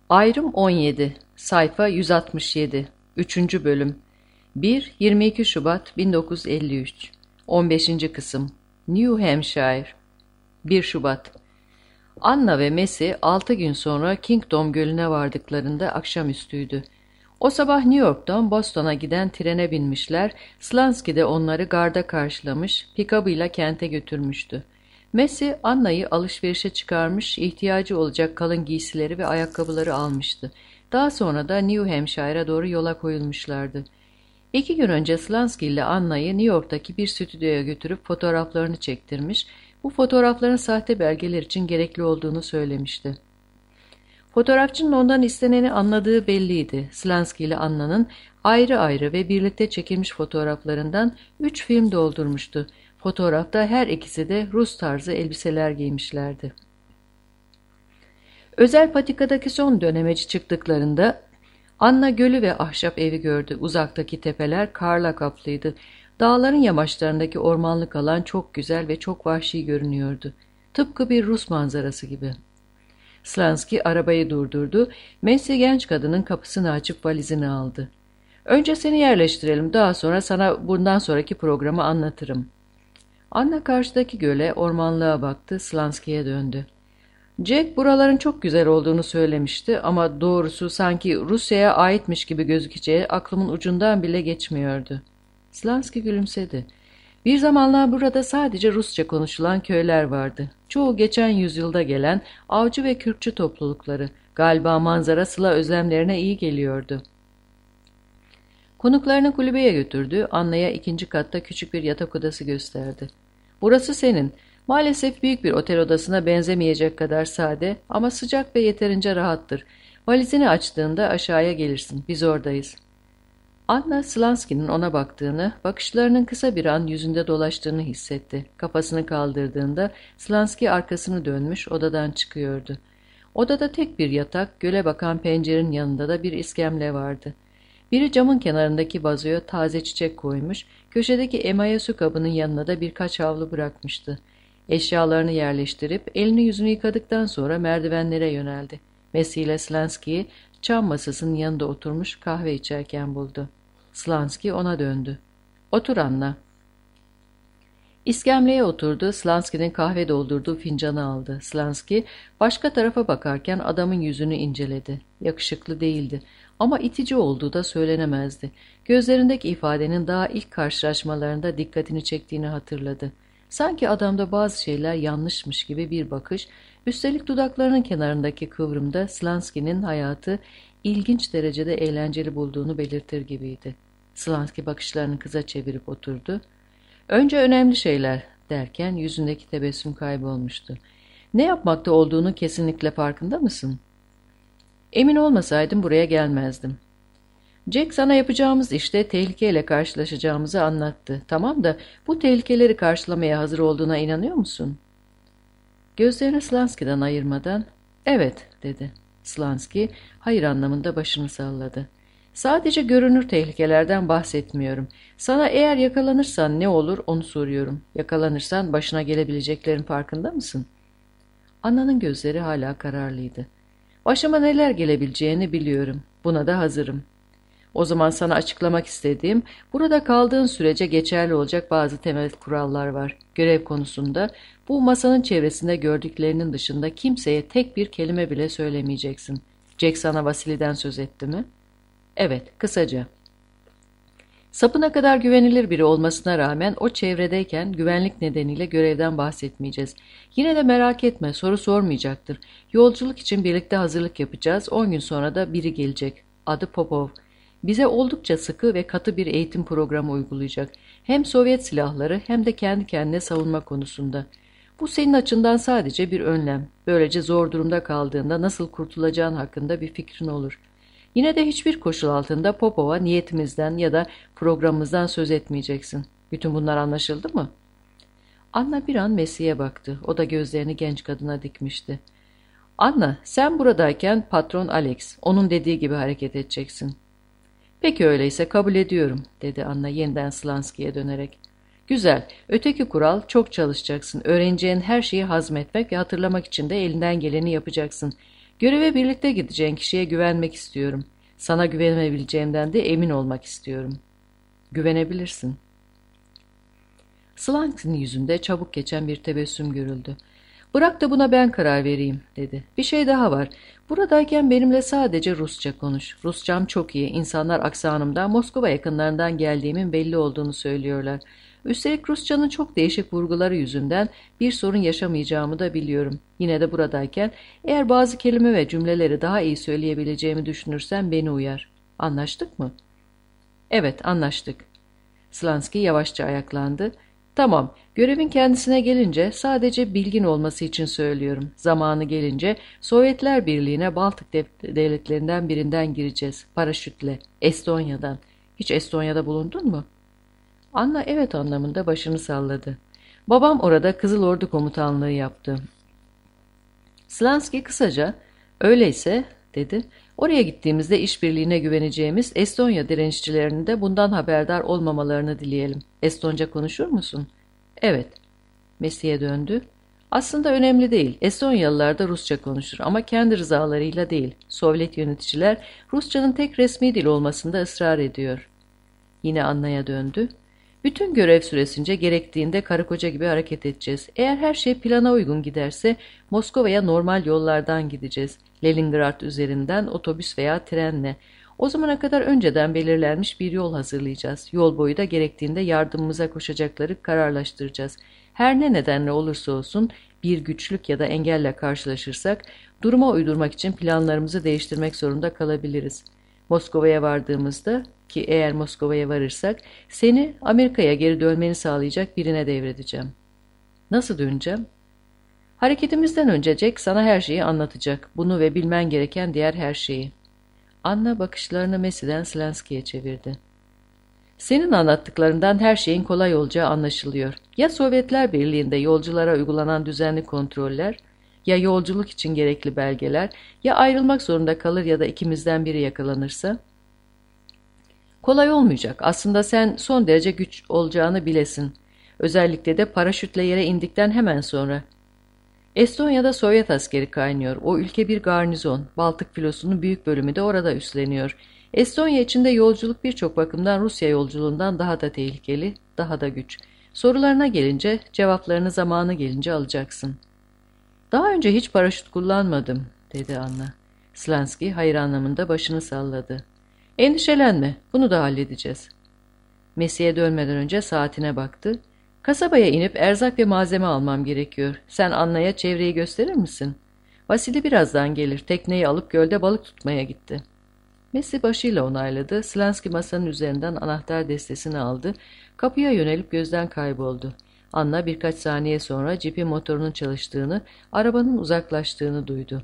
Ayrım 17, sayfa 167, 3. bölüm. 1-22 Şubat 1953, 15. kısım. New Hampshire. 1 Şubat. Anna ve Messi 6 gün sonra Kingdom Gölü'ne vardıklarında akşamüstüydü. O sabah New York'tan Boston'a giden trene binmişler, Slansky de onları garda karşılamış, pikabıyla kente götürmüştü. Messi, Anna'yı alışverişe çıkarmış, ihtiyacı olacak kalın giysileri ve ayakkabıları almıştı. Daha sonra da New Hampshire'a doğru yola koyulmuşlardı. 2 gün önce Slansky ile Anna'yı New York'taki bir stüdyoya götürüp fotoğraflarını çektirmiş, bu fotoğrafların sahte belgeler için gerekli olduğunu söylemişti. Fotoğrafçının ondan isteneni anladığı belliydi. Slansky ile Anna'nın ayrı ayrı ve birlikte çekilmiş fotoğraflarından 3 film doldurmuştu. Fotoğrafta her ikisi de Rus tarzı elbiseler giymişlerdi. Özel patikadaki son dönemeci çıktıklarında Anna gölü ve ahşap evi gördü. Uzaktaki tepeler karla kaplıydı. Dağların yamaçlarındaki ormanlık alan çok güzel ve çok vahşi görünüyordu. Tıpkı bir Rus manzarası gibi. Slansky arabayı durdurdu. Messi genç kadının kapısını açıp valizini aldı. "Önce seni yerleştirelim, daha sonra sana bundan sonraki programı anlatırım." Anna karşıdaki göle, ormanlığa baktı, Slansky'ye döndü. "Jack buraların çok güzel olduğunu söylemişti ama doğrusu sanki Rusya'ya aitmiş gibi gözükeceği aklımın ucundan bile geçmiyordu." Slansky gülümsedi. "Bir zamanlar burada sadece Rusça konuşulan köyler vardı. Çoğu geçen yüzyılda gelen avcı ve kürkçü toplulukları. Galiba manzara sıla özlemlerine iyi geliyordu." Konuklarını kulübeye götürdü. Anna'ya 2. katta küçük bir yatak odası gösterdi. "Burası senin. Maalesef büyük bir otel odasına benzemeyecek kadar sade ama sıcak ve yeterince rahattır. Valizini açtığında aşağıya gelirsin. Biz oradayız." Anna, Slansky'nin ona baktığını, bakışlarının kısa bir an yüzünde dolaştığını hissetti. Kafasını kaldırdığında Slansky arkasını dönmüş, odadan çıkıyordu. Odada tek bir yatak, göle bakan pencerenin yanında da bir iskemle vardı. Biri camın kenarındaki vazoya taze çiçek koymuş, köşedeki emaye su kabının yanına da birkaç havlu bırakmıştı. Eşyalarını yerleştirip elini yüzünü yıkadıktan sonra merdivenlere yöneldi. Messi ile Slansky'yi çam masasının yanında oturmuş kahve içerken buldu. Slansky ona döndü. "Otur Anna." İskemleye oturdu. Slansky'nin kahve doldurduğu fincanı aldı. Slansky başka tarafa bakarken adamın yüzünü inceledi. Yakışıklı değildi ama itici olduğu da söylenemezdi. Gözlerindeki ifadenin daha ilk karşılaşmalarında dikkatini çektiğini hatırladı. Sanki adamda bazı şeyler yanlışmış gibi bir bakış, üstelik dudaklarının kenarındaki kıvrımda Slansky'nin hayatı ilginç derecede eğlenceli bulduğunu belirtir gibiydi. Slansky bakışlarını kıza çevirip oturdu. "Önce önemli şeyler," derken yüzündeki tebessüm kaybolmuştu. "Ne yapmakta olduğunu kesinlikle farkında mısın?" "Emin olmasaydım buraya gelmezdim." "Jack sana yapacağımız işte tehlikeyle karşılaşacağımızı anlattı. Tamam da bu tehlikeleri karşılamaya hazır olduğuna inanıyor musun?" Gözlerini Slansky'den ayırmadan "Evet," dedi. Slansky hayır anlamında başını salladı. "Sadece görünür tehlikelerden bahsetmiyorum. Sana eğer yakalanırsan ne olur onu soruyorum. Yakalanırsan başına gelebileceklerin farkında mısın?" Anna'nın gözleri hala kararlıydı. "Başıma neler gelebileceğini biliyorum. Buna da hazırım. O zaman sana açıklamak istediğim, burada kaldığın sürece geçerli olacak bazı temel kurallar var. Görev konusunda bu masanın çevresinde gördüklerinin dışında kimseye tek bir kelime bile söylemeyeceksin. Jack sana Vasili'den söz etti mi?" "Evet, kısaca." "Sapına kadar güvenilir biri olmasına rağmen o çevredeyken güvenlik nedeniyle görevden bahsetmeyeceğiz. Yine de merak etme, soru sormayacaktır. Yolculuk için birlikte hazırlık yapacağız. 10 gün sonra da biri gelecek. Adı Popov. Bize oldukça sıkı ve katı bir eğitim programı uygulayacak. Hem Sovyet silahları hem de kendi kendine savunma konusunda. Bu senin açından sadece bir önlem. Böylece zor durumda kaldığında nasıl kurtulacağın hakkında bir fikrin olur. Yine de hiçbir koşul altında Popov'a niyetimizden ya da programımızdan söz etmeyeceksin. Bütün bunlar anlaşıldı mı?" Anna bir an Messi'ye baktı. O da gözlerini genç kadına dikmişti. "Anna, sen buradayken patron Alex, onun dediği gibi hareket edeceksin." "Peki öyleyse kabul ediyorum," dedi Anna yeniden Slansky'ye dönerek. "Güzel. Öteki kural, çok çalışacaksın. Öğreneceğin her şeyi hazmetmek ve hatırlamak için de elinden geleni yapacaksın. Göreve birlikte gideceğin kişiye güvenmek istiyorum. Sana güvenebileceğimden de emin olmak istiyorum. Güvenebilirsin. Slank'ın yüzünde çabuk geçen bir tebessüm görüldü. Bırak da buna ben karar vereyim, dedi. Bir şey daha var. Buradayken benimle sadece Rusça konuş. Rusçam çok iyi. İnsanlar aksanımdan, Moskova yakınlarından geldiğimin belli olduğunu söylüyorlar. Üstelik Rusçanın çok değişik vurguları yüzünden bir sorun yaşamayacağımı da biliyorum. Yine de buradayken eğer bazı kelime ve cümleleri daha iyi söyleyebileceğimi düşünürsen beni uyar. Anlaştık mı? Evet, anlaştık. Slansky yavaşça ayaklandı. Tamam, görevin kendisine gelince sadece bilgin olması için söylüyorum. Zamanı gelince Sovyetler Birliği'ne Baltık devletlerinden birinden gireceğiz. Paraşütle, Estonya'dan. Hiç Estonya'da bulundun mu? Anna evet anlamında başını salladı. Babam orada Kızıl Ordu komutanlığı yaptı. Slansky kısaca, öyleyse, dedi. Oraya gittiğimizde işbirliğine güveneceğimiz Estonya direnişçilerinin de bundan haberdar olmamalarını dileyelim. Estonca konuşur musun? Evet. Mesih'e döndü. Aslında önemli değil. Estonyalılar da Rusça konuşur ama kendi rızalarıyla değil. Sovyet yöneticiler Rusçanın tek resmi dil olmasında ısrar ediyor. Yine Anna'ya döndü. Bütün görev süresince gerektiğinde karı koca gibi hareket edeceğiz. Eğer her şey plana uygun giderse Moskova'ya normal yollardan gideceğiz. Leningrad üzerinden otobüs veya trenle. O zamana kadar önceden belirlenmiş bir yol hazırlayacağız. Yol boyu da gerektiğinde yardımımıza koşacakları kararlaştıracağız. Her ne nedenle olursa olsun bir güçlük ya da engelle karşılaşırsak duruma uydurmak için planlarımızı değiştirmek zorunda kalabiliriz. Moskova'ya vardığımızda ki eğer Moskova'ya varırsak seni Amerika'ya geri dönmeni sağlayacak birine devredeceğim. Nasıl döneceğim? Hareketimizden önce Jack sana her şeyi anlatacak. Bunu ve bilmen gereken diğer her şeyi. Anna bakışlarını Messi'den Slansky'ye çevirdi. Senin anlattıklarından her şeyin kolay olacağı anlaşılıyor. Ya Sovyetler Birliği'nde yolculara uygulanan düzenli kontroller, ya yolculuk için gerekli belgeler, ya ayrılmak zorunda kalır ya da ikimizden biri yakalanırsa? Kolay olmayacak. Aslında sen son derece güç olacağını bilesin. Özellikle de paraşütle yere indikten hemen sonra. Estonya'da Sovyet askeri kaynıyor. O ülke bir garnizon. Baltık filosunun büyük bölümü de orada üstleniyor. Estonya içinde yolculuk birçok bakımdan Rusya yolculuğundan daha da tehlikeli, daha da güç. Sorularına gelince cevaplarını zamanı gelince alacaksın. Daha önce hiç paraşüt kullanmadım, dedi Anna. Slansky hayır anlamında başını salladı. Endişelenme, bunu da halledeceğiz. Mesih'e dönmeden önce saatine baktı. Kasabaya inip erzak ve malzeme almam gerekiyor. Sen Anna'ya çevreyi gösterir misin? Vasili birazdan gelir. Tekneyi alıp gölde balık tutmaya gitti. Mesih başıyla onayladı. Slansky masanın üzerinden anahtar destesini aldı. Kapıya yönelip gözden kayboldu. Anna birkaç saniye sonra cipin motorunun çalıştığını, arabanın uzaklaştığını duydu.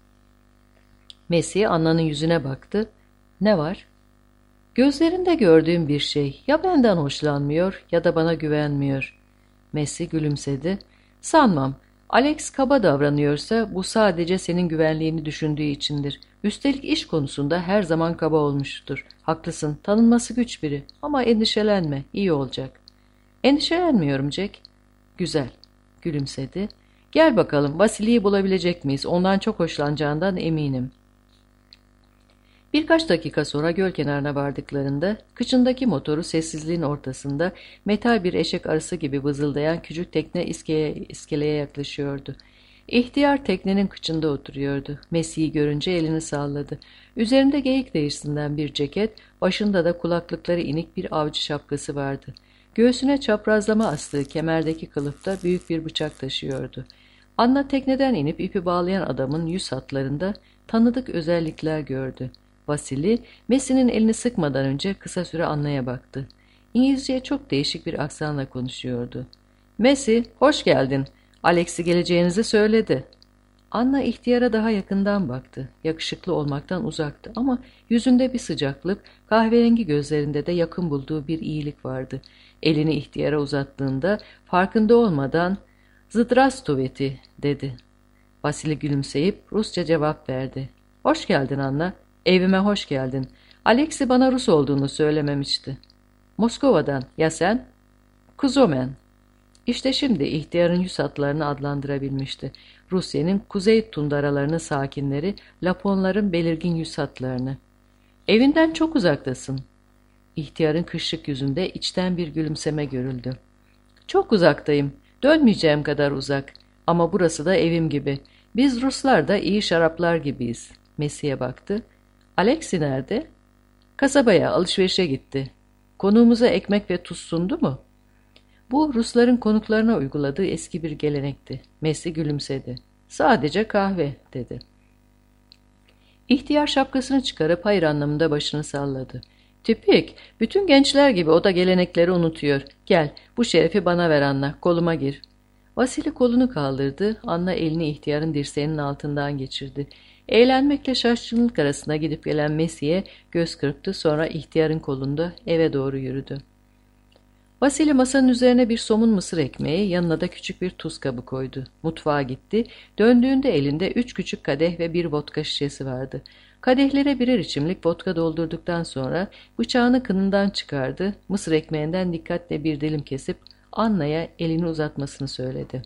Mesih Anna'nın yüzüne baktı. Ne var? Gözlerinde gördüğüm bir şey. Ya benden hoşlanmıyor ya da bana güvenmiyor. Messi gülümsedi. Sanmam. Alex kaba davranıyorsa bu sadece senin güvenliğini düşündüğü içindir. Üstelik iş konusunda her zaman kaba olmuştur. Haklısın, tanınması güç biri. Ama endişelenme, iyi olacak. Endişelenmiyorum Jack. Güzel. Gülümsedi. Gel bakalım, Vasili'yi bulabilecek miyiz? Ondan çok hoşlanacağından eminim. Birkaç dakika sonra göl kenarına vardıklarında kıçındaki motoru sessizliğin ortasında metal bir eşek arısı gibi vızıldayan küçük tekne iskeleye yaklaşıyordu. İhtiyar teknenin kıçında oturuyordu. Mesih'i görünce elini salladı. Üzerinde geyik derisinden bir ceket, başında da kulaklıkları inik bir avcı şapkası vardı. Göğsüne çaprazlama astığı kemerdeki kılıfta büyük bir bıçak taşıyordu. Anna tekneden inip ipi bağlayan adamın yüz hatlarında tanıdık özellikler gördü. Vasili, Messi'nin elini sıkmadan önce kısa süre Anna'ya baktı. İngilizceye çok değişik bir aksanla konuşuyordu. Messi, hoş geldin. Alex'i geleceğinizi söyledi. Anna ihtiyara daha yakından baktı. Yakışıklı olmaktan uzaktı ama yüzünde bir sıcaklık, kahverengi gözlerinde de yakın bulduğu bir iyilik vardı. Elini ihtiyara uzattığında farkında olmadan "Zdrastuveti" dedi. Vasili gülümseyip Rusça cevap verdi. Hoş geldin Anna. Evime hoş geldin. Alex'i bana Rus olduğunu söylememişti. Moskova'dan. Ya sen? Kuzomen. İşte şimdi ihtiyarın yüz hatlarını adlandırabilmişti. Rusya'nın kuzey tundaralarının sakinleri, Laponların belirgin yüz hatlarını. Evinden çok uzaktasın. İhtiyarın kışlık yüzünde içten bir gülümseme görüldü. Çok uzaktayım. Dönmeyeceğim kadar uzak. Ama burası da evim gibi. Biz Ruslar da iyi şaraplar gibiyiz. Mesih'e baktı. Alexi nerede? Kasabaya alışverişe gitti. Konuğumuza ekmek ve tuz sundu mu? Bu Rusların konuklarına uyguladığı eski bir gelenekti. Mesih gülümsedi. Sadece kahve dedi. İhtiyar şapkasını çıkarıp hayır anlamında başını salladı. Tipik, bütün gençler gibi o da gelenekleri unutuyor. Gel, bu şerefi bana ver Anna, koluma gir. Vasili kolunu kaldırdı, Anna elini ihtiyarın dirseğinin altından geçirdi. Eğlenmekle şaşkınlık arasında gidip gelen Mesih'e göz kırptı, sonra ihtiyarın kolunda eve doğru yürüdü. Vasili masanın üzerine bir somun mısır ekmeği, yanına da küçük bir tuz kabı koydu. Mutfağa gitti. Döndüğünde elinde 3 küçük kadeh ve bir vodka şişesi vardı. Kadehlere birer içimlik vodka doldurduktan sonra bıçağını kınından çıkardı. Mısır ekmeğinden dikkatle bir dilim kesip Anna'ya elini uzatmasını söyledi.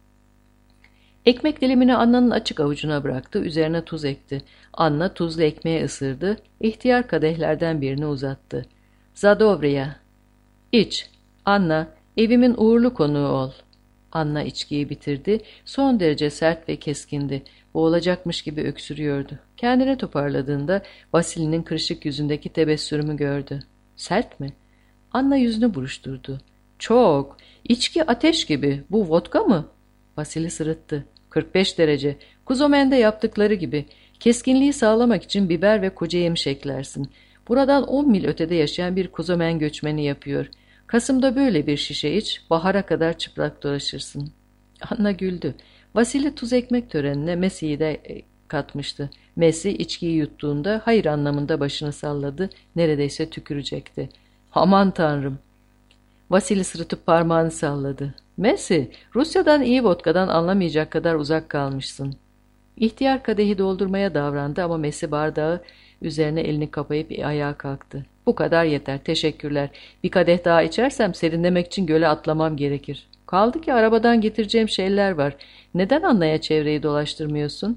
Ekmek dilimini Anna'nın açık avucuna bıraktı. Üzerine tuz ekti. Anna tuzlu ekmeği ısırdı. İhtiyar kadehlerden birini uzattı. Zadovriya. İç. Anna, evimin uğurlu konuğu ol. Anna içkiyi bitirdi. Son derece sert ve keskindi. Boğulacakmış gibi öksürüyordu. Kendini toparladığında Vasili'nin kırışık yüzündeki tebessümü gördü. Sert mi? Anna yüzünü buruşturdu. Çok. İçki ateş gibi. Bu vodka mı? Vasili sırıttı. 45 derece. Kuzomen'de yaptıkları gibi. Keskinliği sağlamak için biber ve koca yemiş eklersin. Buradan 10 mil ötede yaşayan bir kuzomen göçmeni yapıyor. Kasım'da böyle bir şişe iç, bahara kadar çıplak dolaşırsın. Anna güldü. Vasili tuz ekmek törenine Mesih'i de katmıştı. Mesih içkiyi yuttuğunda hayır anlamında başını salladı, neredeyse tükürecekti. Aman tanrım! Vasili sırıtıp parmağını salladı. Mesih, Rusya'dan iyi vodkadan anlamayacak kadar uzak kalmışsın. İhtiyar kadehi doldurmaya davrandı ama Mesih bardağı üzerine elini kapayıp ayağa kalktı. Bu kadar yeter, teşekkürler. Bir kadeh daha içersem serinlemek için göle atlamam gerekir. Kaldı ki arabadan getireceğim şeyler var. Neden Anna'ya çevreyi dolaştırmıyorsun?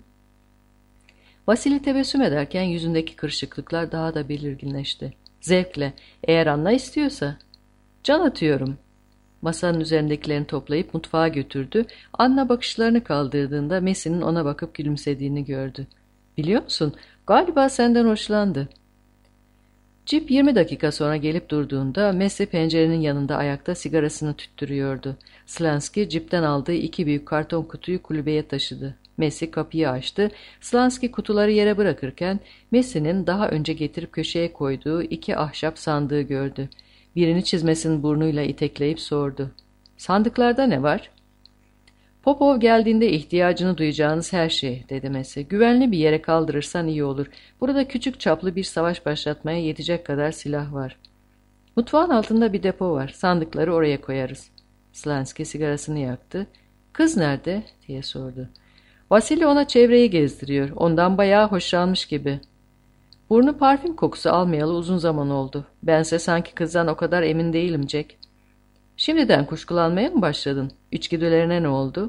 Vasili tebessüm ederken yüzündeki kırışıklıklar daha da belirginleşti. Zevkle, eğer Anna istiyorsa. Can atıyorum. Masanın üzerindekilerini toplayıp mutfağa götürdü. Anna bakışlarını kaldırdığında Mesih'in ona bakıp gülümsediğini gördü. Biliyor musun? Galiba senden hoşlandı. Cip 20 dakika sonra gelip durduğunda Messi pencerenin yanında ayakta sigarasını tüttürüyordu. Slansky cipten aldığı 2 büyük karton kutuyu kulübeye taşıdı. Messi kapıyı açtı. Slansky kutuları yere bırakırken Messi'nin daha önce getirip köşeye koyduğu 2 ahşap sandığı gördü. Birini çizmesinin burnuyla itekleyip sordu. Sandıklarda ne var? Popov geldiğinde ihtiyacını duyacağınız her şey, dedi Messi. Güvenli bir yere kaldırırsan iyi olur. Burada küçük çaplı bir savaş başlatmaya yetecek kadar silah var. Mutfağın altında bir depo var. Sandıkları oraya koyarız. Slansky sigarasını yaktı. Kız nerede? Diye sordu. Vasili ona çevreyi gezdiriyor. Ondan bayağı hoşlanmış gibi. Burnu parfüm kokusu almayalı uzun zaman oldu. Bense sanki kızdan o kadar emin değilim Jack. Şimdiden kuşkulanmaya mı başladın? İçgüdülerine ne oldu?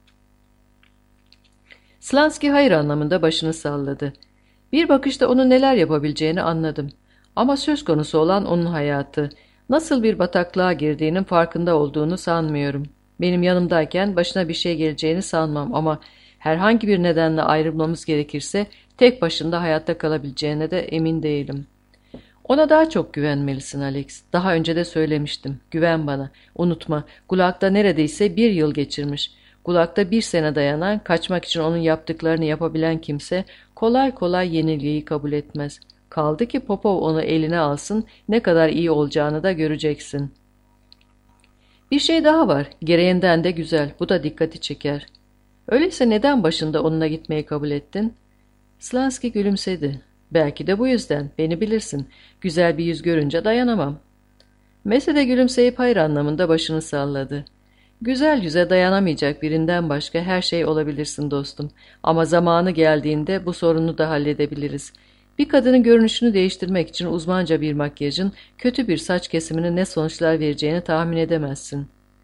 Slansky hayır anlamında başını salladı. Bir bakışta onun neler yapabileceğini anladım. Ama söz konusu olan onun hayatı. Nasıl bir bataklığa girdiğinin farkında olduğunu sanmıyorum. Benim yanımdayken başına bir şey geleceğini sanmam ama herhangi bir nedenle ayrılmamız gerekirse tek başında hayatta kalabileceğine de emin değilim. Ona daha çok güvenmelisin Alex. Daha önce de söylemiştim. Güven bana. Unutma, Gulag'da neredeyse 1 yıl geçirmiş. Gulag'da 1 sene dayanan, kaçmak için onun yaptıklarını yapabilen kimse kolay kolay yenilgiyi kabul etmez. Kaldı ki Popov onu eline alsın, ne kadar iyi olacağını da göreceksin. Bir şey daha var. Gereğinden de güzel. Bu da dikkati çeker. Öyleyse neden başında onunla gitmeyi kabul ettin? Slansky gülümsedi. Belki de bu yüzden. Beni bilirsin. Güzel bir yüz görünce dayanamam. Messi de gülümseyip hayır anlamında başını salladı. Güzel yüze dayanamayacak birinden başka her şey olabilirsin dostum. Ama zamanı geldiğinde bu sorunu da halledebiliriz. Bir kadının görünüşünü değiştirmek için uzmanca bir makyajın, kötü bir saç kesiminin ne sonuçlar vereceğini tahmin edemezsin.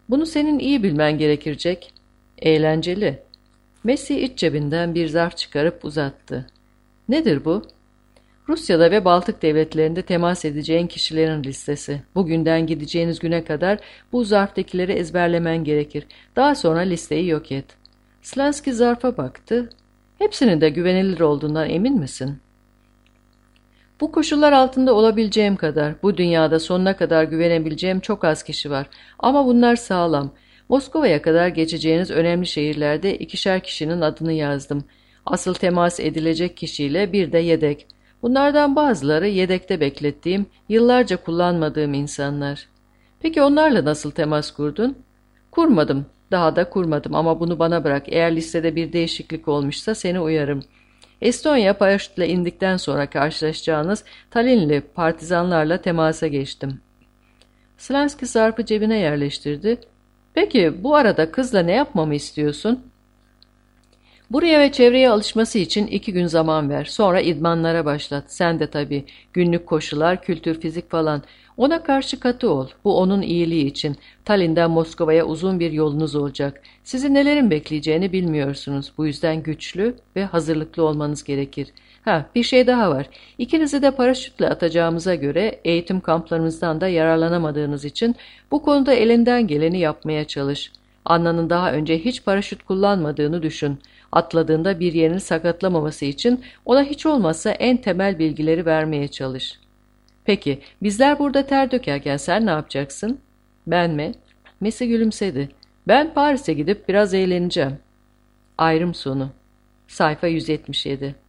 Bunu senin iyi bilmen gerekecek. Eğlenceli. Messi iç cebinden bir zarf çıkarıp uzattı. Nedir bu? Rusya'da ve Baltık devletlerinde temas edeceğin kişilerin listesi. Bugünden gideceğiniz güne kadar bu zarftakileri ezberlemen gerekir. Daha sonra listeyi yok et. Slansky zarfa baktı. Hepsinin de güvenilir olduğundan emin misin? Bu koşullar altında olabileceğim kadar, bu dünyada sonuna kadar güvenebileceğim çok az kişi var. Ama bunlar sağlam. Moskova'ya kadar geçeceğiniz önemli şehirlerde ikişer kişinin adını yazdım. Asıl temas edilecek kişiyle bir de yedek. Bunlardan bazıları yedekte beklettiğim, yıllarca kullanmadığım insanlar. Peki onlarla nasıl temas kurdun? Kurmadım. Daha da kurmadım ama bunu bana bırak. Eğer listede bir değişiklik olmuşsa seni uyarım. Estonya paraşütle indikten sonra karşılaşacağınız Tallinnli partizanlarla temasa geçtim. Slansky zarfı cebine yerleştirdi. Peki bu arada kızla ne yapmamı istiyorsun? Buraya ve çevreye alışması için 2 gün zaman ver. Sonra idmanlara başlat. Sen de tabii. Günlük koşular, kültür, fizik falan. Ona karşı katı ol. Bu onun iyiliği için. Tallinn'den Moskova'ya uzun bir yolunuz olacak. Sizi nelerin bekleyeceğini bilmiyorsunuz. Bu yüzden güçlü ve hazırlıklı olmanız gerekir. Bir şey daha var. İkinizi de paraşütle atacağımıza göre eğitim kamplarımızdan da yararlanamadığınız için bu konuda elinden geleni yapmaya çalış. Anna'nın daha önce hiç paraşüt kullanmadığını düşün. Atladığında bir yerini sakatlamaması için ona hiç olmazsa en temel bilgileri vermeye çalış. Peki, bizler burada ter dökerken sen ne yapacaksın? Ben mi? Messi gülümsedi. Ben Paris'e gidip biraz eğleneceğim. Ayrım sonu. Sayfa 177.